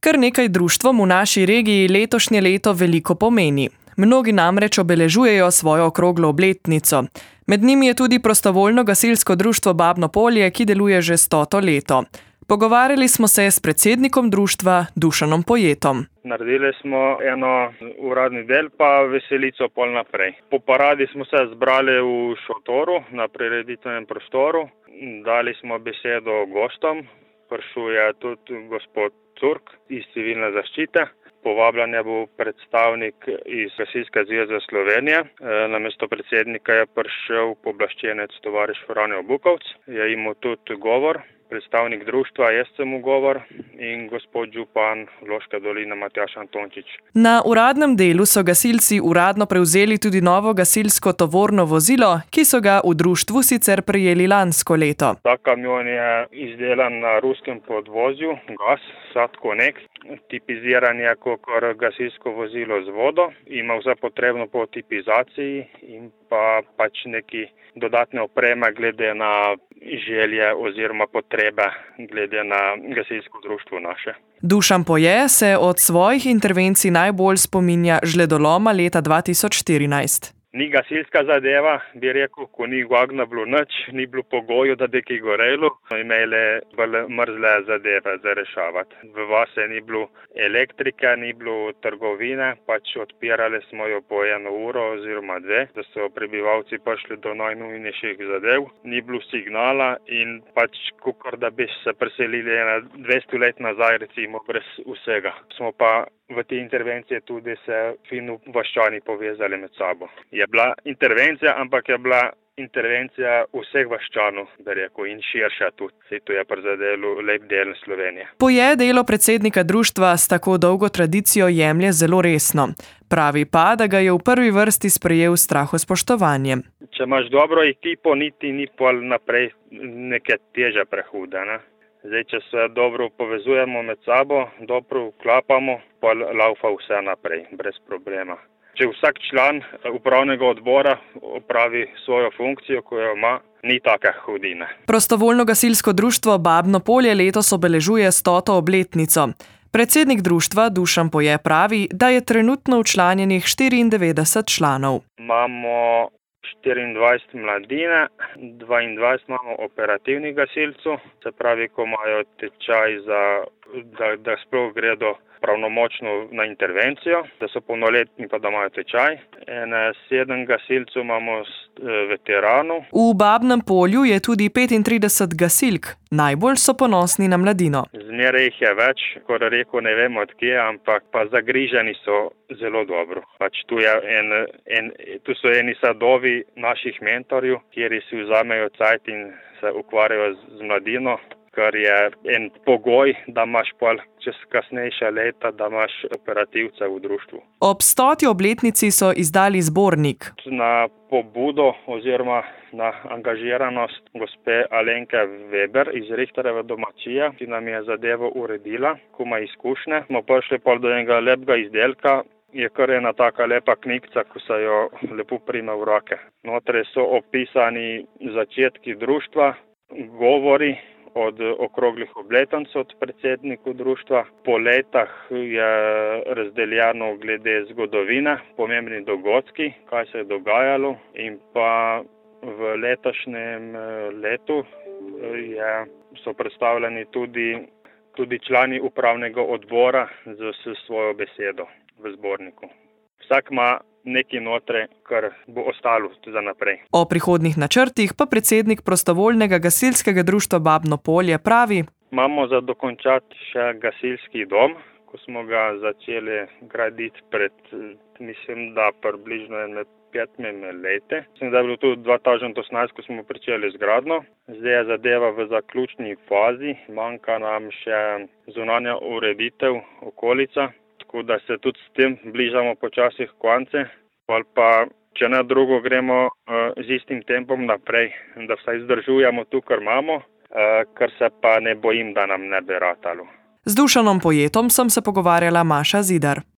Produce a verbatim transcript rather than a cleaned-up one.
Kar nekaj društvom v naši regiji letošnje leto veliko pomeni. Mnogi namreč obeležujejo svojo okroglo obletnico. Med njimi je tudi prostovoljno gasilsko društvo Babno Polje, ki deluje že stoto leto. Pogovarjali smo se s predsednikom društva Dušanom Pojetom. Naredili smo eno uradni del, pa veselico pol naprej. Po paradi smo se zbrali v šotoru na prireditvenem prostoru. Dali smo besedo gostom. Prišel je tudi gospod Curk iz civilne zaščite. Povabljen je bil predstavnik iz Gasilske zveze Slovenije. Namesto predsednika je prišel pooblaščenec tovariš Franjo Bukovec. Je imel tudi govor. Predstavnik društva je mu govor in gospod župan Loške doline Matjaž Antončič. Na uradnem delu so gasilci uradno prevzeli tudi novo gasilsko tovorno vozilo, ki so ga v društvu sicer prejeli lansko leto. Ta kamion je izdelan na ruskem podvozju, gas, Satconnect. Tipiziran je kot gasilsko vozilo z vodo, ima vse potrebno po tipizaciji in pa pač neki dodatne opreme glede na želje oziroma potrebe glede na gasilsko društvo naše. Dušan Poje se od svojih intervencij najbolj spominja žledoloma leta dva tisoč štirinajst. Ni gasilska zadeva, bi rekel, ko ni ognja bilo nič, ni bilo pogojev, da bi kaj gorelo, imeli bolj mrzle zadeve za rešavati. V vasi ni bilo elektrike, ni bilo trgovine, pač odpirali smo jo po eno uro oziroma dve, da so prebivalci prišli do najnujnejših zadev. Ni bilo signala in pač kakor da bi se preselili na dvesto let nazaj, recimo brez vsega. Smo pa v te intervencije tudi se fino vaščani povezali med sabo. Je bila intervencija, ampak je bila intervencija vseh vaščanov, da rekel, in širša tudi. Vse to je prizadelo lep del Slovenije. Poje delo predsednika društva s tako dolgo tradicijo jemlje zelo resno. Pravi pa, da ga je v prvi vrsti sprejel s strahospoštovanjem. Če imaš dobro ekipo, niti ni pol naprej neke teže prehude, ne? Zdaj, če se dobro povezujemo med sabo, dobro vklapamo, pa laufa vse naprej, brez problema. Če vsak član upravnega odbora opravi svojo funkcijo, ko jo ima, ni take hudine. Prostovoljno gasilsko društvo Babno Polje letos obeležuje stoto obletnico. Predsednik društva Dušan Poje pravi, da je trenutno včlanjenih štiriindevetdeset članov. Imamo štiriindvajset mladine, dvaindvajset imamo operativnih gasilcev, se pravi, ko imajo tečaj za, da, da sploh gredo pravnomočno na intervencijo, da so polnoletni pa da imajo tečaj. Ene sedem gasilcev imamo veteranov. V Babnem Polju je tudi petintrideset gasilk. Najbolj so ponosni na mladino. Zmeraj jih je več, kot rekel, ne vem od kje, ampak pa zagriženi so zelo dobro. Pač tu, je en, en, tu so eni sadovi naših mentorjev, kjer si vzamejo cajt in se ukvarjajo z mladino, kar je en pogoj, da imaš pol čez kasnejša leta, da imaš operativce v društvu. Ob stoti obletnici so izdali zbornik. Na pobudo oziroma na angažiranost gospe Alenke Weber iz Richterjeve domačije, ki nam je zadevo uredila, ko ima izkušnje, smo prišli pol do enega lepega izdelka. Je kar ena taka lepa knjigica, ko se jo lepo prime v roke. Notre so opisani začetki društva, govori od okroglih obletnic od predsedniku društva. Po letah je razdeljeno glede zgodovine, pomembni dogodki, kaj se je dogajalo, in pa v letošnjem letu je, so predstavljeni tudi, tudi člani upravnega odbora z, s svojo besedo v zborniku. Vsak ima nekaj notre, kar bo ostalo za naprej. O prihodnjih načrtih pa predsednik prostovoljnega gasilskega društva Babno Polje pravi: Imamo za dokončati še gasilski dom, ko smo ga začeli graditi pred, mislim, da približno med petimi leti. Mislim, da je bilo tudi dva tisoč osemnajst, ko smo pričeli z gradnjo. Zdaj je zadeva v zaključni fazi, manjka nam še zunanja ureditev okolica. Tako da se tudi s tem bližamo počasih konce, pa če ne drugo gremo z istim tempom naprej, da vsaj zdržujemo tu, kar imamo, kar se pa ne bojim, da nam ne bi ratalo. Z Dušanom Pojetom sem se pogovarjala Maša Zidar.